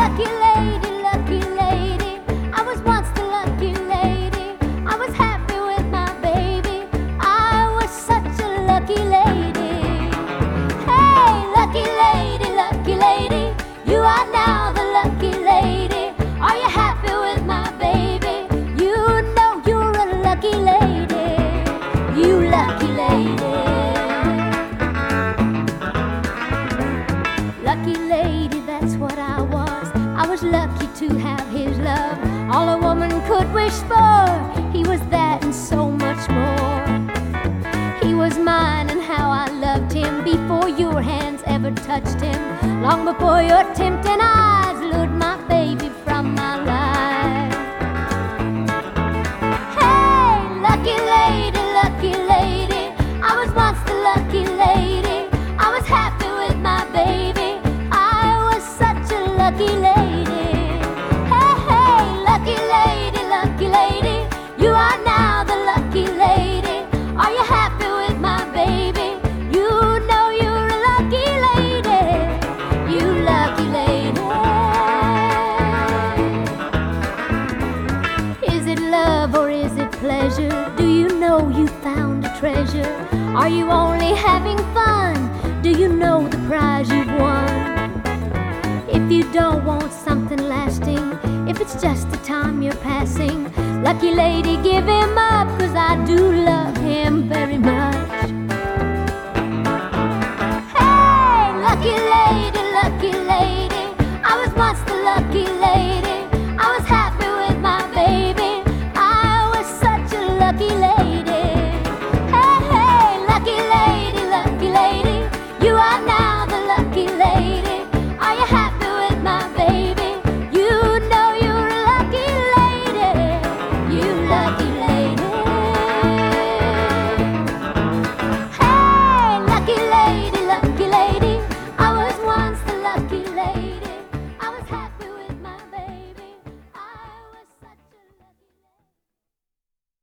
lucky lady, lucky lady. I was once the lucky lady. I was happy with my baby. I was such a lucky lady. Hey, lucky lady, you are now the lucky lady. Are you happy with my baby? You know you're a lucky lady. You lucky lady. Lucky lady, that's what I was. I was lucky to have his love. All a woman could wish for. He was that and so much more. He was mine and how I loved him before your hands ever touched him. Long before your tempting eyes lured my baby from my life. Hey, lucky lady, I was once the lucky lady. I was happy with my baby. I was such a lucky lady. Hey, hey, lucky lady, you are now the lucky lady. Are you happy with my baby? You know you're a lucky lady. You lucky lady. Is it love or is it pleasure? Do you know you found a treasure? Are you only having fun? Do you know the prize you've won? If you don't want something lasting, if it's just the time you're passing, lucky lady, give him up, 'cause I do love him very much. Hey, lucky lady,